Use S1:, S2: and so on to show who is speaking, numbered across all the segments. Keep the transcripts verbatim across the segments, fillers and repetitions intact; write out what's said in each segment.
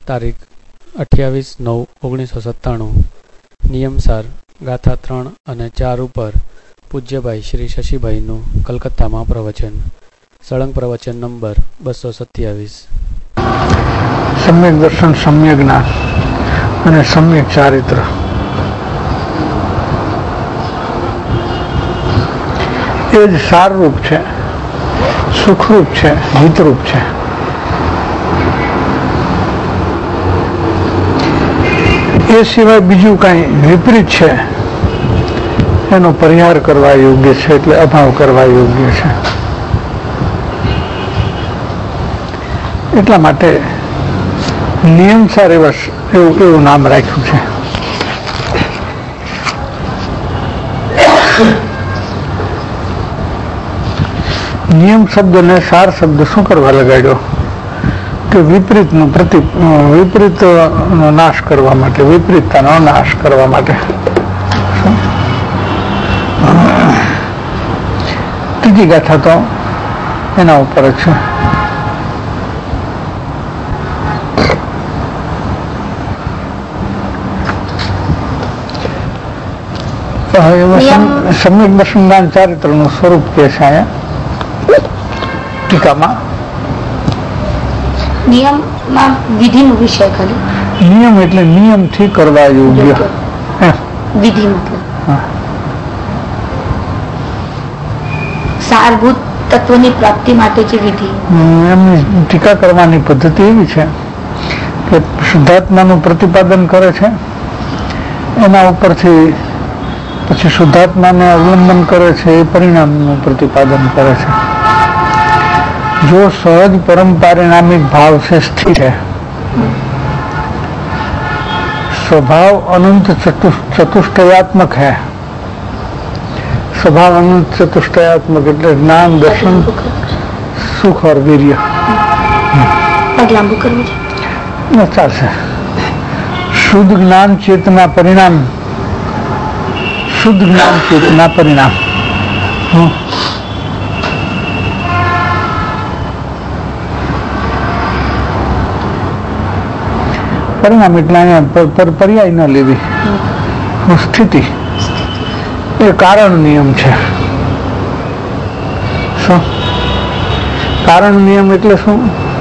S1: तारीख अठावीस नौ ओगनीसो सत्ताणु। नियमसार गाथा त्रण अने चार पर पूज्यभाई श्री शशिभाईनु कलकत्ता में प्रवचन। सळंग प्रवचन नंबर बसो सत्यावीस।
S2: सम्यक दर्शन, सम्यक ज्ञान અને सम्यक ચારિત્ર એ જ સારરૂપ છે, સુખરૂપ છે, હિતરૂપ છે। એ સિવાય બીજું કાંઈ વિપરીત છે એનો પરિહાર કરવા યોગ્ય છે, એટલે અભાવ કરવા યોગ્ય છે। એટલા માટે નિયમસાર એવા એવું એવું નામ રાખ્યું છે। નિયમ શબ્દ ને સાર શબ્દ શું કરવા લગાડ્યો કે વિપરીતનો પ્રતિ વિપરીતનો નાશ કરવા માટે, વિપરીતતાનો નાશ કરવા માટે। ત્રીજી ગાથા તો એના ઉપર જ છે। सम्यक दर्शन ज्ञान चारित्र નું સ્વરૂપ કે છે અહીંયા ટીકામાં।
S3: નિયમમાં વિધિનો વિષય ખાલી
S2: નિયમ એટલે નિયમથી કરવા યોગ્ય
S3: વિધિ, મતલબ સારભૂત તત્વની પ્રાપ્તિ માટે જે વિધિ।
S2: એમની ટીકા કરવાની પદ્ધતિ એવી છે કે શુદ્ધાત્માનું પ્રતિપાદન કરે છે, એના ઉપરથી પછી શુદ્ધાત્માને અવલંબન કરે છે, એ પરિણામનું પ્રતિપાદન કરે છે। जो सहज परम पारिणामिक भाव से स्थिर है, स्वभाव अनंत चतुष्टयात्मक है। स्वभाव अनंत चतुष्टयात्मक એટલે જ્ઞાન, દર્શન, સુખ और વીર્ય।
S3: લાંબુ કરવું છે
S2: ચાલશે। शुद्ध ज्ञान चेतना परिणाम, शुद्ध ज्ञान चेतना परिणाम। परिणाम એટલે પર્યાય ન લેવી, સ્થિતિ એ કારણ નિયમ છે। શું કારણ નિયમ એટલે શું?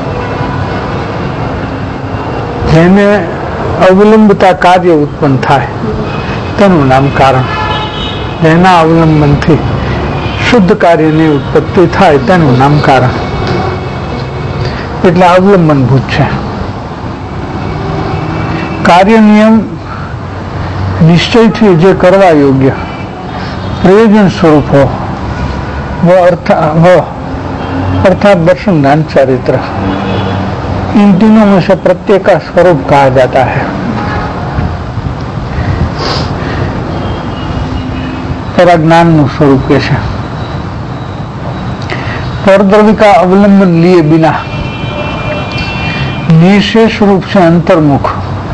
S2: જેને અવલંબતા કાર્ય ઉત્પન્ન થાય તેનું નામ કારણ। જેના અવલંબનથી શુદ્ધ કાર્યની ઉત્પત્તિ થાય તેનું નામ કારણ, એટલે અવલંબનભૂત છે। कार्य नियम निश्चय थी जे करवा योग्य प्रयोजन स्वरूप हो वो अर्थ वो अर्थात दर्शन ज्ञान चारित्र, इन तीनों में से प्रत्येक का स्वरूप कहा जाता है। पराज्ञान नु स्वरूप कैसे? परद्रव्य का अवलंबन लिए बिना निशेष रूप से अंतर्मुख,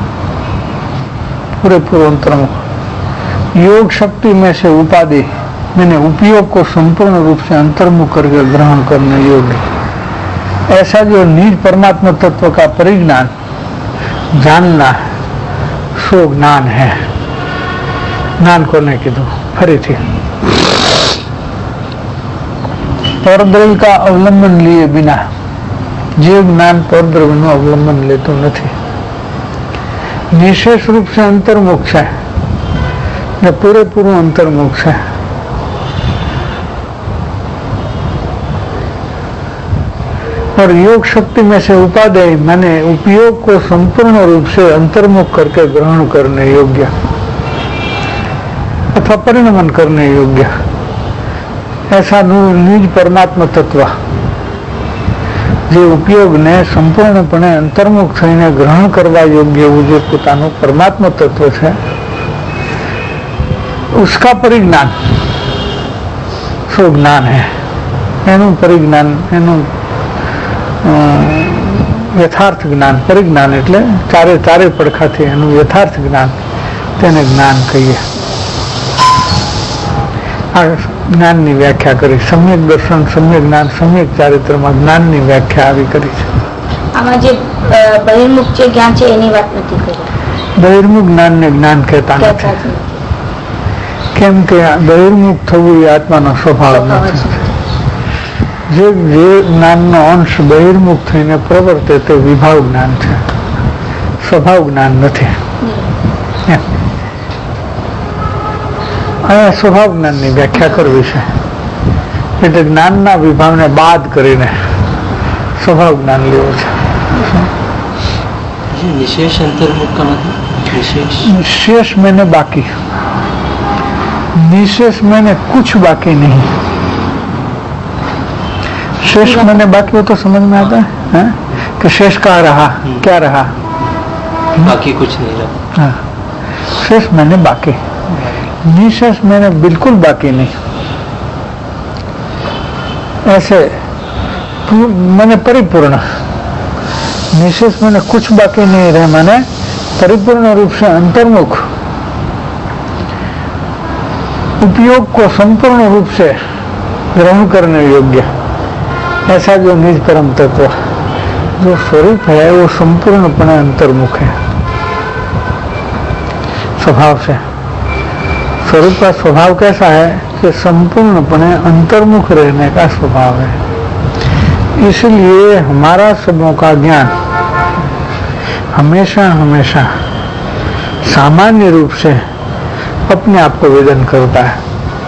S2: पूरेपूरे अंतर्मुख, योग शक्ति में से उपाधि मैंने उपयोग को संपूर्ण रूप से अंतर्मुख करके ग्रहण करने योग्य, ऐसा जो निज परमात्मा तत्व का परिज्ञान जानना सो ज्ञान है। ज्ञान को नहीं कीधु फरी थी। परद्रव्य का अवलंबन लिए बिना जे ज्ञान परद्रव्य નું અવલંબન લેતું નથી, निशेष रूप से अंतर्मुख है ने पूरेपूરું अंतर्मुख है। और योग शक्ति में से उपादेय माने उपयोग को संपूर्ण रूप से अंतर्मुख करके ग्रहण करने योग्य अथवा परिणमन करने योग्य, ऐसा निज परमात्मा तत्व जे उपयोग ने संपूर्णपणे अंतर्मुख थईने ग्रहण करवा योग्य जो पोतानो परमात्मा तत्व है, उसका परिज्ञान सो ज्ञान है। एनु परिज्ञान, एनु यथार्थ ज्ञान, परिज्ञान एटले चारे चारे પડખાથી એનું यथार्थ ज्ञान, તેને જ્ઞાન કહીએ। આ જ્ઞાનની વ્યાખ્યા કરી। સમ્યક દર્શન, સમ્યક જ્ઞાન, સમ્યક ચારિત્રમાં જ્ઞાનની વ્યાખ્યા આવી કરી છે।
S3: આમાં જે અ, બહિર્મુખ જે જ્ઞાન છે એની વાત નથી કરી.
S2: બહિર્મુખ જ્ઞાનને જ્ઞાન કહેતા
S3: કહેતા
S2: નથી.
S3: જ નથી.
S2: કેમ કે બહિર્મુખ થવું એ આત્માનો સ્વભાવ
S3: સ્વભાવ જ
S2: નથી.
S3: નથી.
S2: જે જે જ્ઞાનનો અંશ બહિર્મુખ થઈને પ્રવર્તે તે વિભાવ જ્ઞાન છે, સ્વભાવ જ્ઞાન નથી. એમ. અહીંયા સ્વભાવ જ્ઞાનની વ્યાખ્યા કરવી છે, એટલે જ્ઞાનના વિભાવને બાદ કરીને સ્વભાવ જ્ઞાન લેવું છે.
S4: ये निशेष अंतर्मुख का मतलब निशेष
S2: शेष मैंने बाकी, निशेष मैंने कुछ बाकी नहीं. शेष मैंने बाकी हो तो समझ में आता है, है? कि शेष कहाँ रहा, क्या रहा?
S4: बाकी कुछ नहीं रहा.
S2: हाँ, शेष मैंने बाकी, निशेष मैंने बिल्कुल बाकी नहीं. ऐसे पू- मैंने परिपूर्ण, निशेष मैंने कुछ बाकी नहीं रहे, मैंने परिपूर्ण रूप से अंतर्मुख, उपयोग को संपूर्ण रूप से ग्रहण करने योग्य, ऐसा जो निज परम तत्व जो स्वरूप है वो संपूर्णपणे अंतर्मुख है स्वभाव से. स्वरूप का स्वभाव कैसा है कि संपूर्णपणे अंतर्मुख रहने का स्वभाव है. इसलिए हमारा सबों का ज्ञान हमेशा हमेशा सामान्य रूप से अपने आप को वेदन करता है,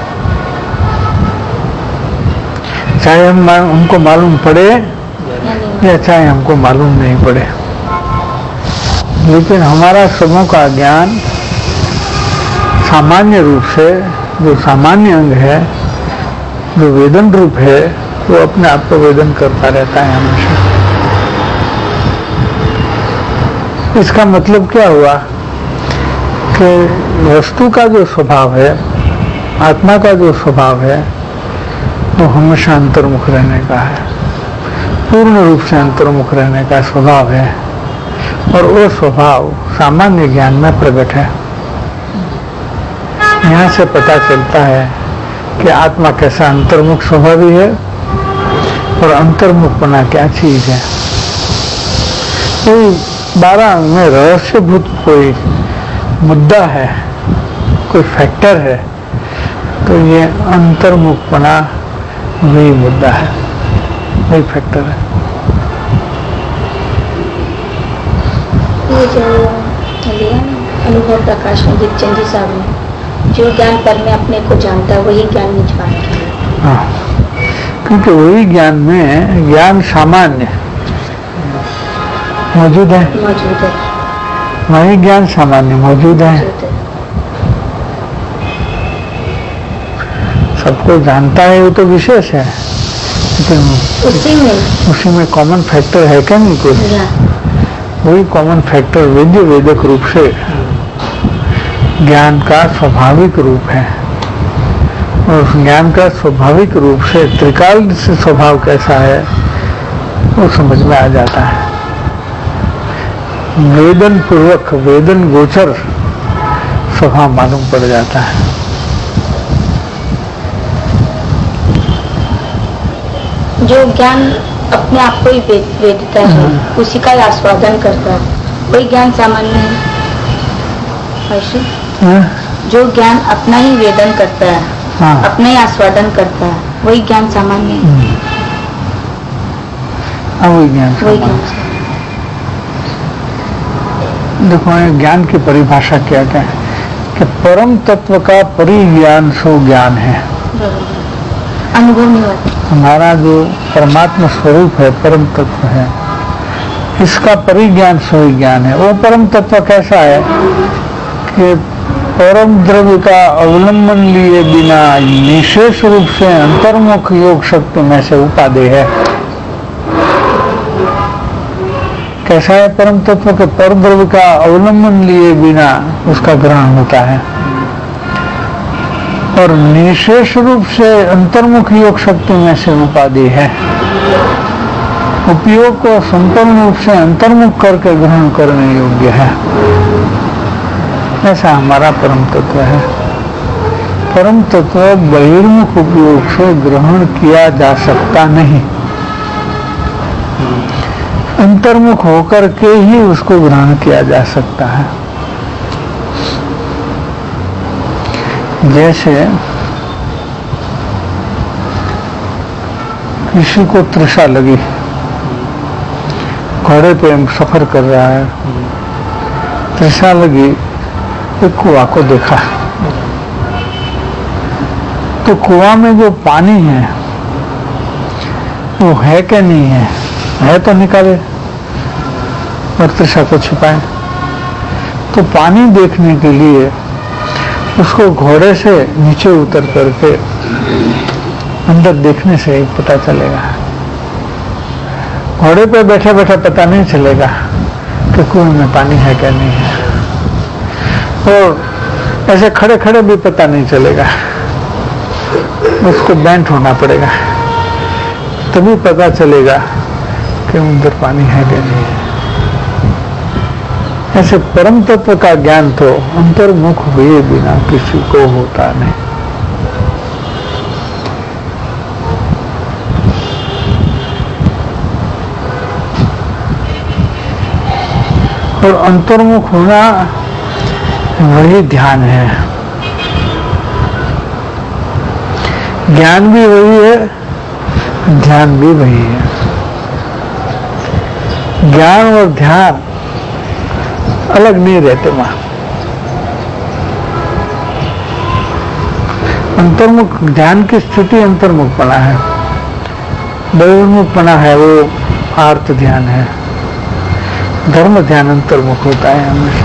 S2: चाहे हम हमको मालूम पड़े या चाहे हमको मालूम नहीं पड़े. लेकिन हमारा सबों का ज्ञान सामान्य रूप से जो सामान्य अंग है, जो वेदन रूप है, वो अपने आप को वेदन करता रहता है हमेशा. इसका मतलब क्या हुआ कि वस्तु का जो स्वभाव है, आत्मा का जो स्वभाव है, वो हमेशा अंतर्मुख रहने का है, पूर्ण रूप से अंतर्मुख रहने का स्वभाव है. और वो स्वभाव सामान्य ज्ञान में प्रकट है. यहाँ से पता चलता है कि आत्मा कैसा अंतर्मुख स्वभावी है और अंतर्मुखपना क्या चीज है. कोई बारह में रहस्यभूत कोई मुद्दा है, कोई फैक्टर है, तो ये अंतर्मुखपना वही मुद्दा है, वही फैक्टर है.
S3: ये जो लिया ना अनुभव प्रकाश में दीपचंद जी साहब ने, जो ज्ञान पर में अपने को जानता है वही ज्ञान निज पाने के लिए.
S2: हाँ, क्योंकि वही ज्ञान में ज्ञान सामान्य मौजूद है,
S3: मौजूद है.
S2: वही ज्ञान सामान्य मौजूद है.
S3: मौजूद है.
S2: सबको जानता है वो तो विशेष है, लेकिन
S3: उसी में
S2: उसी में कॉमन फैक्टर है क्या नहीं कोई?
S3: या
S2: वही कॉमन फैक्टर वेद्य वेदक रूप से ज्ञान का स्वाभाविक रूप है. और उस ज्ञान का स्वाभाविक रूप से त्रिकाल से स्वभाव कैसा है वो समझ में आ जाता है. वेदन पूर्वक वेदन गोचर स्वभाव मालूम पड़ जाता है.
S3: जो ज्ञान अपने आप को ही वेद, वेदता है, उसी का ही आस्वादन करता है, वही ज्ञान सामान्य है. ऐसे
S2: हाँ?
S3: जो ज्ञान अपना ही वेदन करता है,
S2: हाँ.
S3: अपना ही आस्वादन करता है, वही ज्ञान सामान्य है.
S2: हाँ, वही ज्ञान
S3: वही
S2: सामान्य.
S3: ज्ञान सामान्य.
S2: देखो ये ज्ञान की परिभाषा क्या क्या है कि परम तत्व का परिज्ञान सो ज्ञान है.
S3: अनुभव नहीं होता.
S2: हमारा जो परमात्मा स्वरूप है, परम तत्व है, इसका परिज्ञान स्वयं ज्ञान है. वो परम तत्व कैसा है कि परम द्रव्य का अवलंबन लिए बिना निशेष रूप से अंतर्मुख योग शक्ति में से उपादेय है. कैसा है परम तत्व के पर द्रव्य का अवलंबन लिए बिना उसका ग्रहण होता है और निशेष रूप से अंतर्मुख योग शक्ति में से उपाधि है. उपयोग को संपूर्ण रूप से अंतर्मुख करके ग्रहण करने योग्य है. ऐसा हमारा परम तत्व है. परम तत्व बहिर्मुख उपयोग से ग्रहण किया जा सकता नहीं. अंतर्मुख होकर के ही उसको ग्रहण किया जा सकता है। जैसे किसी को तृषा लगी, घोड़े पे सफर कर रहा है, तृषा लगी, एक कुआं को देखा, तो कुआं में जो पानी है वो है कि नहीं है, है तो निकाले और तृषा को छिपाए। तो पानी देखने के लिए उसको घोड़े से नीचे उतर करके अंदर देखने से ही पता चलेगा। घोड़े पे बैठे बैठे पता नहीं चलेगा कि कुएं में पानी है क्या नहीं है, और ऐसे खड़े खड़े भी पता नहीं चलेगा, उसको बेंट होना पड़ेगा तभी पता चलेगा कि अंदर पानी है कि नहीं है। ऐसे परम तत्व का ज्ञान तो अंतर्मुख हुए बिना किसी को होता नहीं। और अंतर्मुख होना वही ध्यान है, ज्ञान भी वही है, ध्यान भी वही है। ज्ञान और ध्यान अलग नहीं रहते वहां। अंतर्मुख ध्यान की स्थिति अंतर्मुख पना है, बहिर्मुख पना है वो आर्त ध्यान है। धर्म ध्यान अंतर्मुख होता है हमेशा,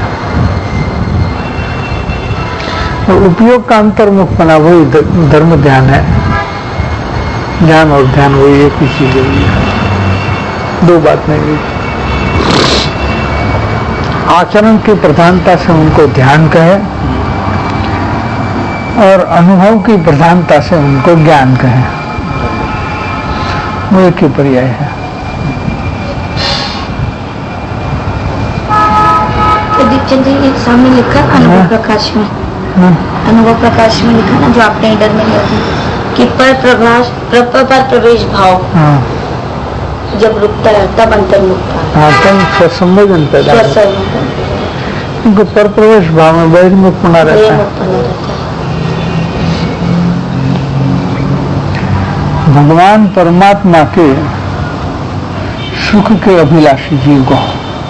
S2: और उपयोग का अंतर्मुख पना वही धर्म ध्यान है। ज्ञान और ध्यान वही एक ही चीज है, दो बात नहीं हुई। आचरण की प्रधानता से उनको ध्यान कहे और अनुभव की प्रधानता से उनको ज्ञान कहे, वो एक ही पर्याय है।
S3: दीक्षित जी एक सामने लिखा अनुभव प्रकाश में, अनुभव प्रकाश में लिखा ना जो आपने इधर में लिया कि पर प्रभाष पर प्रवेश भाव जब रुकता है तब अंतर्मुखता है।
S2: हाँ, तब संवेदन पैदा होता है, उनको पर प्रवेश भाव में बहिर्मुख बना रहता है। भगवान परमात्मा के सुख के अभिलाषी जीव को,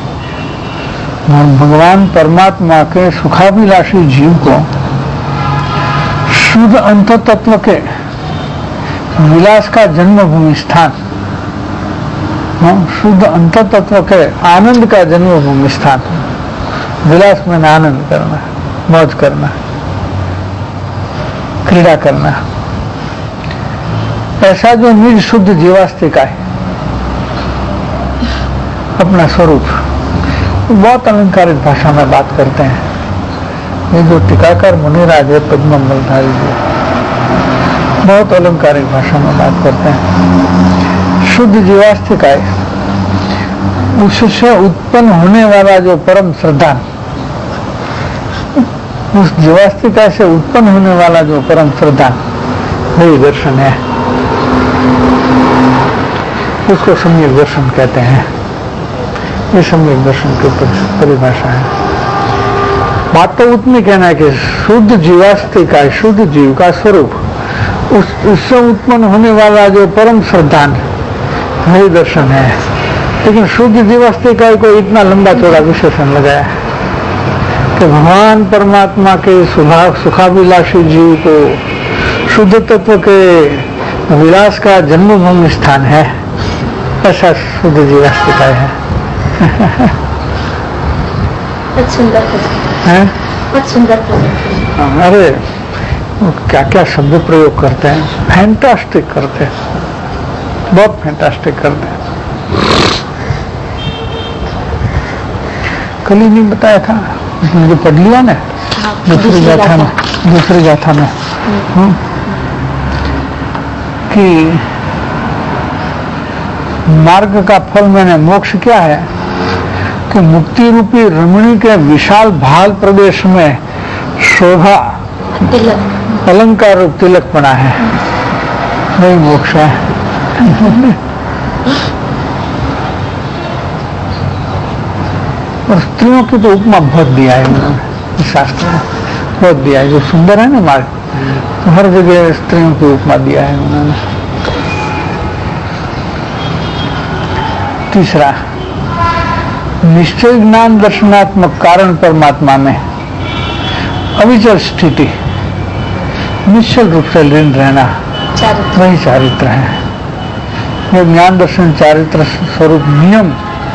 S2: भगवान परमात्मा के सुखाभिलाषी जीव को शुद्ध अंत तत्व के विलास का जन्मभूमि स्थान, शुद्ध अंत तत्व के आनंद का जन्मभूमि स्थान, विलास में आनंद करना, मौज करना, क्रीड़ा करना, ऐसा जो निज शुद्ध जीवास्तिका है अपना स्वरूप, बहुत अलंकारिक भाषा में बात करते हैं। ये जो टीकाकार मुनिराज है पद्म मलधारी जी, बहुत अलंकारिक भाषा में बात करते हैं। शुद्ध जीवास्तिका है, उससे उत्पन्न होने वाला जो परम श्रद्धा, उस जीवास्तिका से उत्पन्न होने वाला जो परम श्रद्धा वही दर्शन है, उसको सम्यक दर्शन कहते हैं। ये सम्यक दर्शन की परिभाषा है। बात तो उतनी कहना है कि शुद्ध जीवास्तिका, शुद्ध जीव का स्वरूप, उस उससे उत्पन्न होने वाला जो परम श्रद्धान वही दर्शन है। लेकिन शुद्ध जीवास्तिका को इतना लंबा चौड़ा विशेषण लगाया कि भगवान परमात्मा के सुभाव सुखाभिलाषी जीव को शुद्ध तत्व के विलास का जन्मभूमि स्थान है, ऐसा शुद्ध जीवास्तिका है।
S3: बहुत सुंदर
S2: है,
S3: बहुत सुंदर।
S2: अरे क्या क्या शब्द प्रयोग करते हैं, फैंटास्टिक करते हैं, बहुत फैंटास्टिक करते हैं। कल ही नहीं बताया था, मुझे पढ़ लिया ना दूसरी गाथा में, दूसरी गाथा में कि मार्ग का फल मैंने मोक्ष क्या है कि मुक्ति रूपी रमणी के विशाल भाल प्रदेश में शोभा अलंकार रूप तिलक पड़ा है, वही मोक्ष है। और स्त्रियों की तो उपमा बहुत दिया है उन्होंने शास्त्र में, बहुत दिया है। जो सुंदर है ना मार्ग, तो हर जगह स्त्रियों की उपमा दिया है उन्होंने। तीसरा, निश्चय ज्ञान दर्शनात्मक कारण परमात्मा में अविचल स्थिति, निश्चल रूप से लीन रहना, वही चारित्र है। ये ज्ञान दर्शन चारित्र स्वरूप नियम,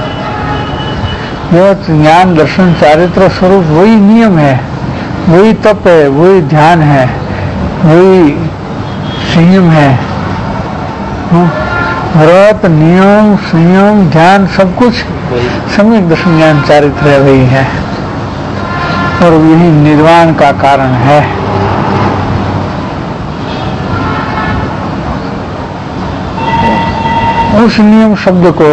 S2: यह ज्ञान दर्शन चारित्र स्वरूप वही नियम है, वही तप है, वही ध्यान है, वही संयम है। व्रत, नियम, संयम, ध्यान सब कुछ सम्यक दर्शन ज्ञान चारित्र वही है और यही निर्वाण का कारण है। उस नियम शब्द को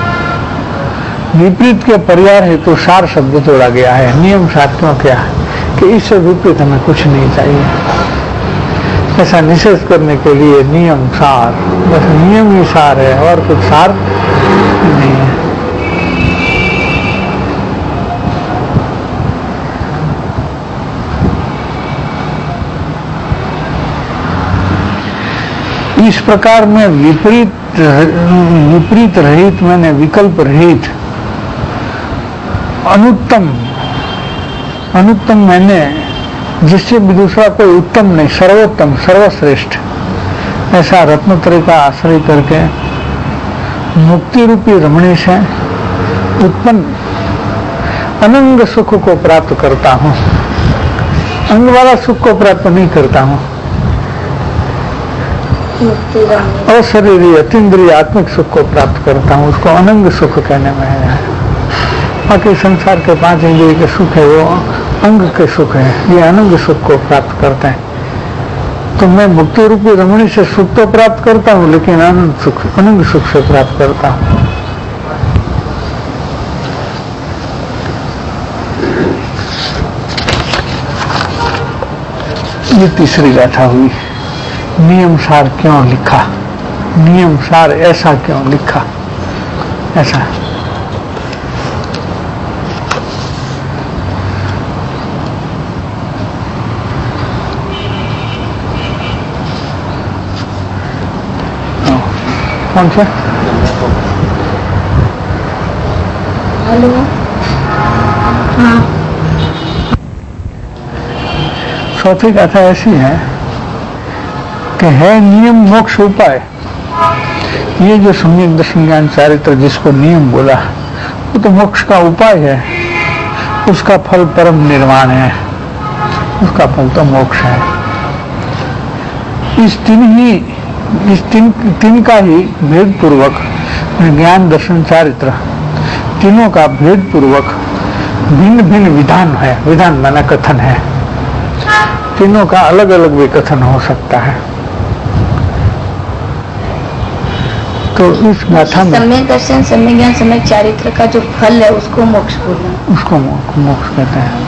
S2: विपरीत के पर्याय है तो सार शब्द जोड़ा गया है। नियम सार क्यों क्या कि इससे विपरीत हमें कुछ नहीं चाहिए, ऐसा निषेध करने के लिए नियम सार, बस नियम ही सार है और कुछ सार नहीं है। इस प्रकार में विपरीत विपरीत रहित, मैंने विकल्प रहित, अनुत्तम, अनुत्तम मैंने जिससे भी दूसरा कोई उत्तम नहीं, सर्वोत्तम, सर्वश्रेष्ठ, ऐसा रत्नत्रय का आश्रय करके मुक्ति रूपी रमणी से उत्पन्न अनंग सुख को प्राप्त करता हूँ। अंग वाला सुख को प्राप्त नहीं करता हूँ, अशरीरी अतीन्द्रिय आत्मिक सुख को प्राप्त करता हूँ, उसको अनंग सुख कहने में है। बाकी संसार के पांच इंद्रिय के सुख है वो अंग के सुख है, ये अनंग सुख को प्राप्त करते हैं। तो मैं मुक्ति रूपी रमणी से सुख तो प्राप्त करता हूँ लेकिन अनंत सुख, अनंग सुख से प्राप्त करता हूँ। ये तीसरी गाथा हुई। नियम सार क्यों लिखा, नियम सार ऐसा क्यों लिखा, ऐसा कौन सा?
S3: हेलो, हाँ।
S2: चौथी कथा ऐसी है कि है नियम मोक्ष उपाय। ये जो सम्यक दर्शन ज्ञान चारित्र जिसको नियम बोला वो तो मोक्ष का उपाय है, उसका फल परम निर्वाण है, उसका फल तो मोक्ष है। इस तीन ही इस तीन तीन का ही भेद पूर्वक ज्ञान दर्शन चारित्र तीनों का भेद पूर्वक भिन्न भिन्न विधान है। विधान माना कथन है, तीनों का अलग अलग भी कथन हो सकता है। तो इस गाथा में
S3: सम्यक दर्शन, सम्यक ज्ञान, सम्यक चारित्र का जो फल है उसको मोक्ष बोलना,
S2: उसको मोक्ष कहते हैं।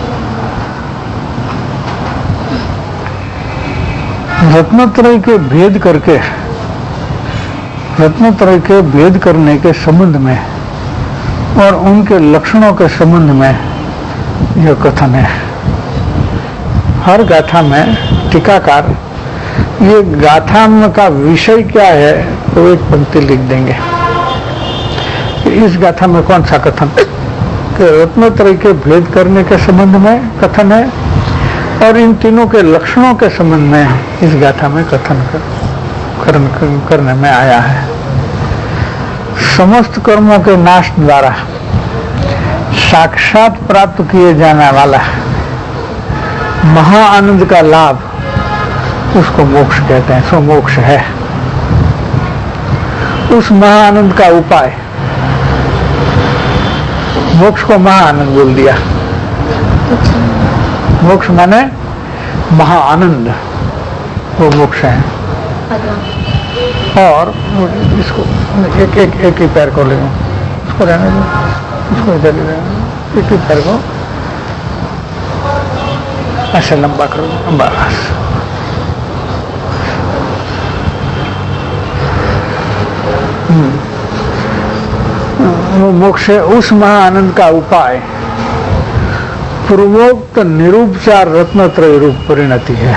S2: रत्नत्रय के भेद करके, रत्नत्रय के भेद करने के संबंध में और उनके लक्षणों के संबंध में यह कथन है। हर गाथा में टीकाकार ये गाथा का विषय क्या है तो एक पंक्ति लिख देंगे कि इस गाथा में कौन सा कथन, कि रत्नत्रय के भेद करने के संबंध में कथन है और इन तीनों के लक्षणों के संबंध में इस गाथा में कथन कर, कर, करने में आया है। समस्त कर्मों के नाश द्वारा साक्षात प्राप्त किए जाने वाला महा आनंद का लाभ उसको मोक्ष कहते हैं। सो मोक्ष है। उस महा आनंद का उपाय, मोक्ष को महा आनंद बोल दिया। मोक्ष माने महा आनंद, वो मोक्ष है। और इसको एक एक एक ही पैर को ले लो, उसको रहने दो, उसको इधर ले लो, एक ही पैर को ऐसे लंबा करो, बस। वो मोक्ष है, उस महा आनंद का उपाय पूर्वोक्त निरूपचार रत्नत्रय रूप परिणति है।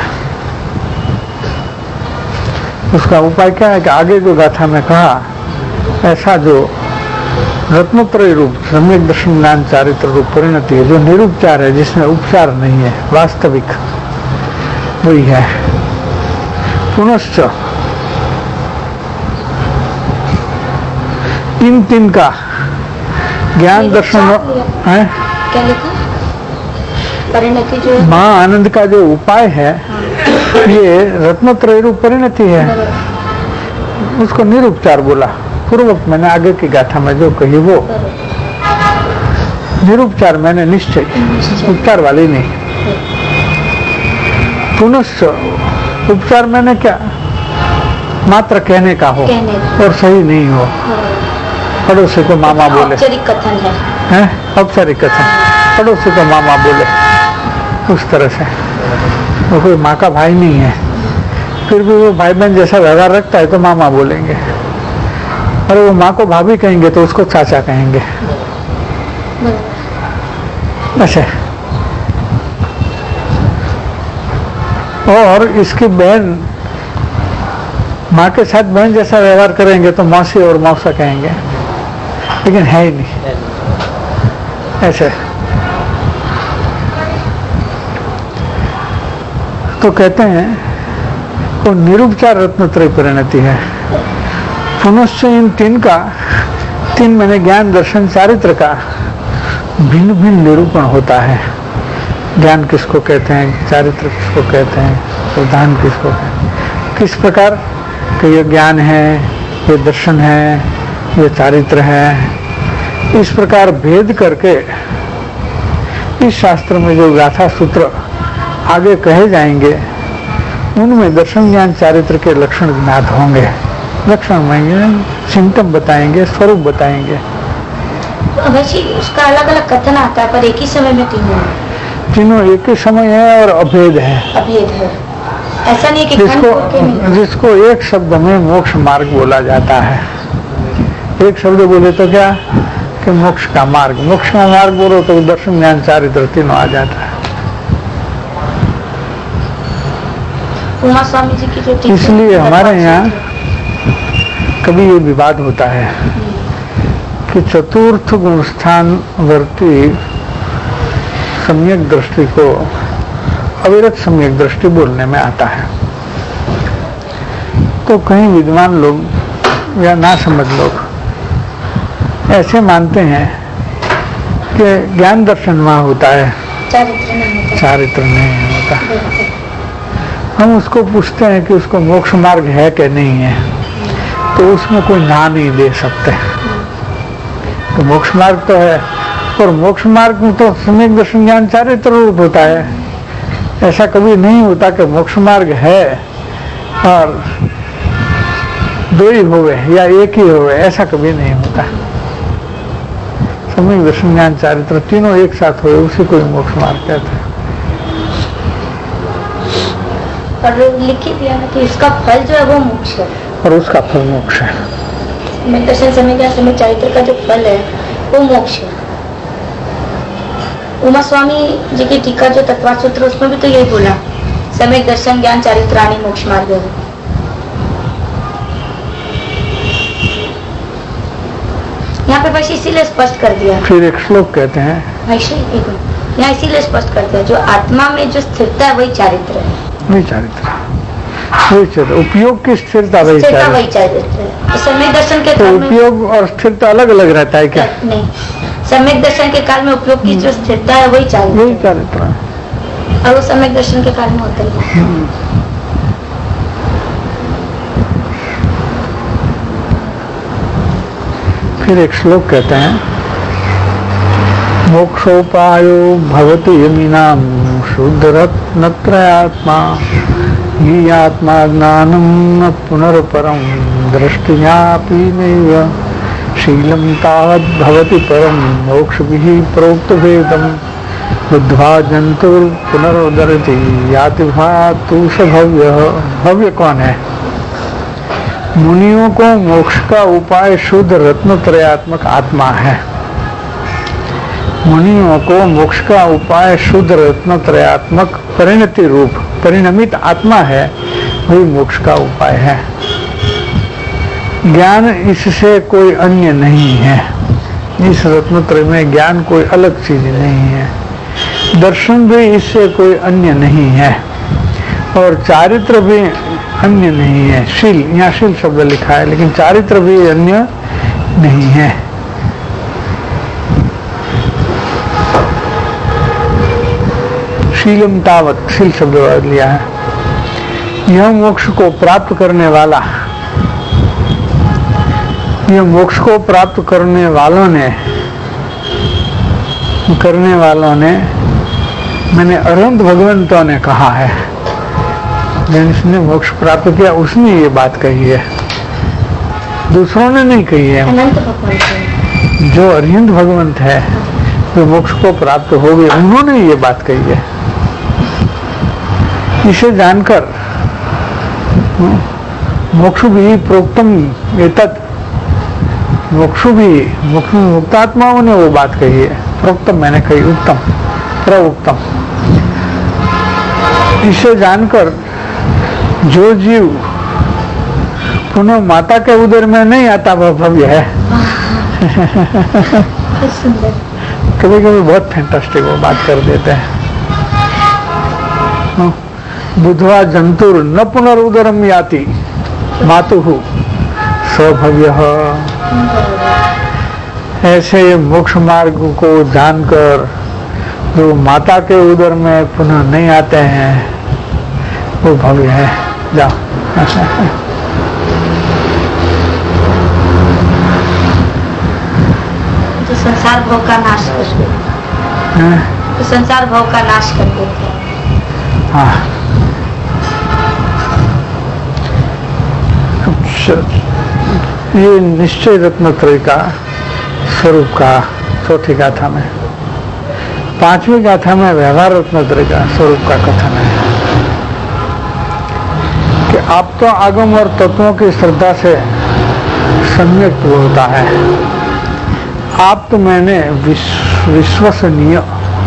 S2: उसका उपाय क्या है कि आगे जो गाथा में कहा ऐसा जो रत्नत्रय रूप सम्यक दर्शन ज्ञान चारित्र रूप परिणति है, जो निरूपचार है, जिसमें उपचार नहीं है, वास्तविक वही है। पुनश्च इन तीन का ज्ञान दर्शन है।
S3: क्या लिखा? परिणति जो
S2: मां आनंद का जो उपाय है ये रत्नत्रय रूप परिणति है, उसको निरूपचार बोला। पूर्वक मैंने आगे की गाथा में जो कही वो निरूपचार मैंने निश्चय, उपचार वाली नहीं। पुनश्च उपचार मैंने क्या मात्र कहने का हो और सही नहीं हो, पड़ोसी को मामा बोले,
S3: औपचारिक कथन है,
S2: हैं औपचारिक कथन, पड़ोसी को मामा बोले, उस तरह से। वो कोई माँ का भाई नहीं है, फिर भी वो भाई बहन जैसा व्यवहार रखता है तो मामा बोलेंगे, और वो माँ को भाभी कहेंगे तो उसको चाचा कहेंगे। अच्छा, और इसकी बहन माँ के साथ बहन जैसा व्यवहार करेंगे तो मौसी और मौसा कहेंगे, लेकिन है ही नहीं ऐसे। तो कहते हैं वो निरूपचार रत्नत्रय परिणति है। पुनश्च इन तीन का, तीन मैंने ज्ञान दर्शन चारित्र का भिन्न भिन्न निरूपण होता है। ज्ञान किसको कहते हैं, चारित्र किसको कहते हैं, प्रधान किसको कहते हैं, किस प्रकार कि ये ज्ञान है, ये दर्शन है, ये चारित्र है, इस प्रकार भेद करके इस शास्त्र में जो गाथा सूत्र आगे कहे जाएंगे उनमें दर्शन ज्ञान चारित्र के लक्षण ज्ञात होंगे। लक्षण में सिम्टम बताएंगे, स्वरूप बताएंगे।
S3: अवश्य उसका अलग अलग कथन आता है, पर एक ही समय में तीनों
S2: तीनों एक ही समय है और अभेद है।
S3: अभेद है, ऐसा नहीं कि
S2: जिसको जिसको एक शब्द में मोक्ष मार्ग बोला जाता है। एक शब्द बोले तो क्या कि मोक्ष का मार्ग, मोक्ष का मार्ग बोलो तो दर्शन ज्ञान चारित्र तीनों आ जाता है।
S3: उमा स्वामी जी की जो टीका,
S2: इसलिए हमारे यहाँ कभी ये विवाद होता है कि चतुर्थ गुण स्थान वर्ती सम्यक दृष्टि को अविरत सम्यक दृष्टि बोलने में आता है। तो कहीं विद्वान लोग या ना समझ लोग ऐसे मानते हैं कि ज्ञान दर्शन वहाँ होता है,
S3: चारित्र नहीं होता।
S2: चारित्र नहीं होता। हम उसको पूछते हैं कि उसको मोक्ष मार्ग है कि नहीं है, तो उसमें कोई ना नहीं दे सकते। तो मोक्ष मार्ग तो है, और मोक्ष मार्ग में तो सम्यक दर्शन ज्ञान चारित्र रूप होता है। ऐसा कभी नहीं होता कि मोक्ष मार्ग है और दो ही होवे या एक ही होवे, ऐसा कभी नहीं होता। सम्यक दर्शन ज्ञान चारित्र तीनों एक साथ हुए, उसी को मोक्ष मार्ग कहते हैं।
S3: और लिखी दिया है कि इसका फल जो है वो मोक्ष है,
S2: और उसका फल मोक्ष है।
S3: सम्यक दर्शन समय ज्ञान समय चारित्र का जो फल है वो मोक्ष है। उमा स्वामी जी की टीका जो तत्वार्थ सूत्र, उसमें भी तो यही बोला, सम्यक दर्शन ज्ञान चारित्राणि मोक्ष मार्ग है। यहाँ पे बस इसीलिए स्पष्ट कर दिया।
S2: फिर एक श्लोक कहते हैं,
S3: यहाँ इसीलिए स्पष्ट कर दिया, जो आत्मा में जो स्थिरता है वही चारित्र है।
S2: वही चारित्र, वही चारित्र, उपयोग की स्थिरता वही
S3: स्थिरता वही
S2: चारित्र।
S3: चारित्र है। सम्यक दर्शन के
S2: तो
S3: काल में
S2: उपयोग और स्थिरता अलग अलग रहता है क्या?
S3: नहीं, सम्यक दर्शन के काल में उपयोग की जो स्थिरता है वही चारित्र
S2: वही चारित्र है,
S3: और वो सम्यक दर्शन के काल में होता है।
S2: फिर एक श्लोक कहते हैं, मोक्षोपायो भवति यमीनां शुद्ध रत्नत्रयात्मा ही आत्मा ज्ञानं न पुनर्परं दृष्टियापि नैव शीलं तावद् भवति परं मोक्षभिः प्रोक्तभेदं बुद्ध्वा जन्तुर् पुनरुदरति याति भातु स भव्यः। भव्य कौन है? मुनियों को मोक्ष का उपाय शुद्ध रत्नत्रयात्मक आत्मा है। मुनियों को मोक्ष का उपाय शुद्ध रत्न त्रयात्मक परिणति रूप परिणमित आत्मा है, वही मोक्ष का उपाय है। ज्ञान इससे कोई अन्य नहीं है। इस रत्नत्रय में ज्ञान कोई अलग चीज नहीं है। दर्शन भी इससे कोई अन्य नहीं है और चारित्र भी अन्य नहीं है। शील, यहाँ शील शब्द लिखा है, लेकिन चारित्र भी अन्य नहीं है। शीलम तावत, शील शब्द लिया है। यह मोक्ष को प्राप्त करने वाला, यह मोक्ष को प्राप्त करने वालों ने करने वालों ने मैंने अरहंत भगवंतों ने कहा है, जिसने मोक्ष प्राप्त किया उसने ये बात कही है, दूसरों ने नहीं कही है। जो अरहंत भगवंत है, जो मोक्ष को प्राप्त हो गए, उन्होंने ये बात कही है। इसे जानकर मोक्ष भी प्रोक्तम एतत्, मोक्ष भी मोक्ष मुक्तात्माओं ने वो बात कही है। प्रोक्तम मैंने कही, उत्तम प्रउक्तम। इसे जानकर जो जीव पुनः माता के उदर में नहीं आता वह भव्य है। कभी कभी बहुत फैंटास्टिक वो बात कर देते हैं। बुधवा जंतुर न पुनरुदरम याति मातुः स्वभव्य। ऐसे मोक्ष मार्ग को जानकर जो माता के उदर में पुनः नहीं आते हैं वो भव्य है। जाओ।
S3: तो संसार भोग का नाश कर देते हैं, तो संसार भोग का नाश कर देते हैं।
S2: हाँ, ये निश्चय रत्नत्रय का स्वरूप का चौथी गाथा में, पांचवी गाथा में व्यवहार रत्नत्रय का स्वरूप का कथन है कि आप तो आगम और तत्वों की श्रद्धा से सम्यक होता है। आप तो मैंने विश्व, विश्वसनीय,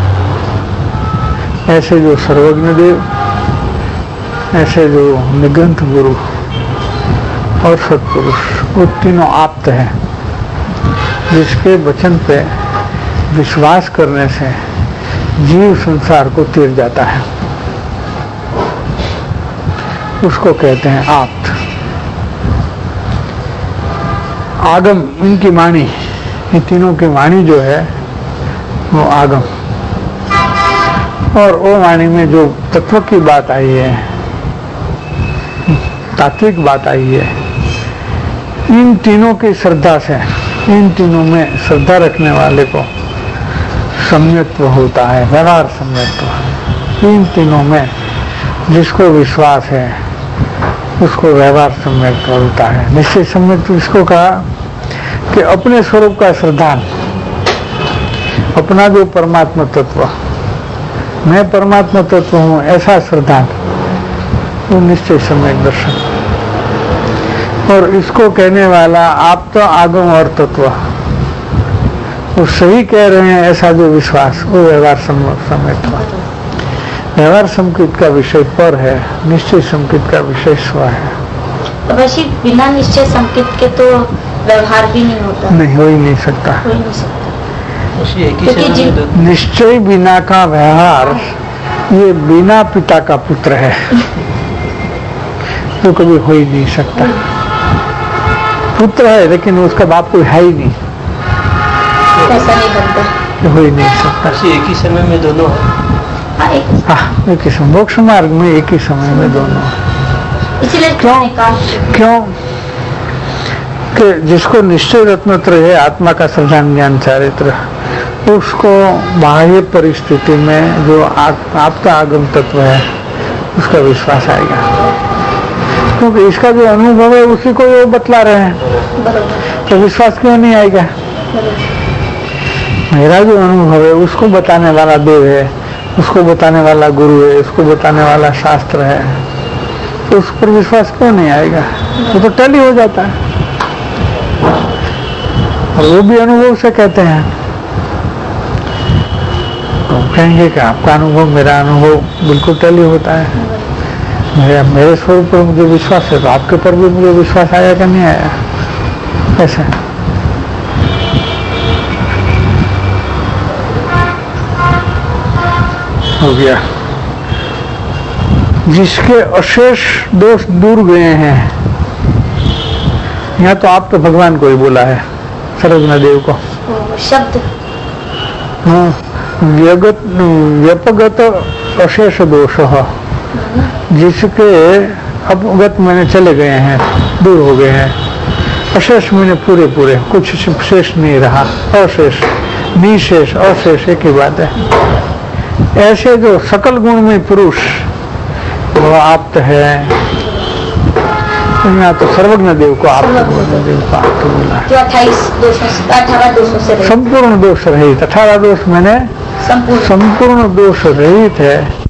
S2: ऐसे जो सर्वज्ञ देव, ऐसे जो निगंथ गुरु और सत्पुरुष, वो तीनों आप्त हैं, जिसके वचन पे विश्वास करने से जीव संसार को तीर जाता है, उसको कहते हैं आप्त। आगम, इनकी वाणी, इन तीनों की वाणी जो है वो आगम, और वो वाणी में जो तत्व की बात आई है, तात्विक बात आई है, इन तीनों की श्रद्धा से, इन तीनों में श्रद्धा रखने वाले को सम्यत्व होता है, व्यवहार सम्यत्व। इन तीनों में जिसको विश्वास है उसको व्यवहार सम्यत्व होता है। निश्चय सम्यत्व इसको कहा कि अपने स्वरूप का श्रद्धान, अपना जो परमात्मा तत्व, मैं परमात्मा तत्व हूँ, ऐसा श्रद्धान, वो निश्चय सम्यक दर्शन। और इसको कहने वाला आप तो आगम और तत्व, वो सही कह रहे हैं, ऐसा जो विश्वास, वो व्यवहार सम्यक। व्यवहार संकेत का विषय पर है, निश्चय संकेत का विषय स्व है।
S3: तो वैसे बिना निश्चय संकेत के तो व्यवहार भी नहीं होता,
S2: नहीं हो ही नहीं सकता,
S3: हो ही नहीं सकता।
S4: एक
S2: निश्चय बिना का व्यवहार, ये बिना पिता का पुत्र है, तो कभी हो ही नहीं सकता। पुत्र है लेकिन उसका बाप कोई है ही नहीं,
S3: ऐसा नहीं बनता,
S2: हो ही नहीं सकता।
S4: एक ही समय में दोनों है।
S3: हाँ, एक
S2: हाँ, एक ही समय, मोक्ष मार्ग में एक ही समय में दोनों।
S3: इसीलिए
S2: क्यों क्यों कि जिसको निश्चय रत्नत्रय है, आत्मा का श्रद्धान ज्ञान चारित्र, उसको बाह्य परिस्थिति में जो आपका आगम तत्व है उसका विश्वास आएगा, क्योंकि इसका जो अनुभव है उसी को वो बतला रहे हैं, तो विश्वास क्यों नहीं आएगा। मेरा जो अनुभव है उसको बताने वाला देव है, उसको बताने वाला गुरु है, उसको बताने वाला शास्त्र है, तो उस पर विश्वास क्यों नहीं आएगा। वो तो टली हो जाता है। और वो भी अनुभव से कहते हैं तो कहेंगे कि आपका अनुभव मेरा अनुभव बिल्कुल टैली होता है, मेरे मेरे स्वरूप पर मुझे विश्वास है तो आपके पर भी मुझे विश्वास आया कि नहीं आया, ऐसा हो गया। जिसके अशेष दोष दूर गए हैं, यहाँ तो आप तो भगवान को ही बोला है, सर्वज्ञ देव को
S3: शब्द।
S2: हाँ, व्यगत व्यपगत अशेष दोष, जिसके अपगत मैंने चले गए हैं, दूर हो गए हैं, अशेष मैंने पूरे पूरे, कुछ शेष नहीं रहा, अशेष निशेष अशेष एक ही बात है। ऐसे जो सकल गुण में पुरुष वो आप्त है, तो यहाँ तो सर्वज्ञ देव को आप देव को आप बोला,
S3: जो अट्ठाईस दोषों से अठारह दोषों से
S2: संपूर्ण दोष रहित, अठारह दोष मैंने संपूर्ण दोष रहित है।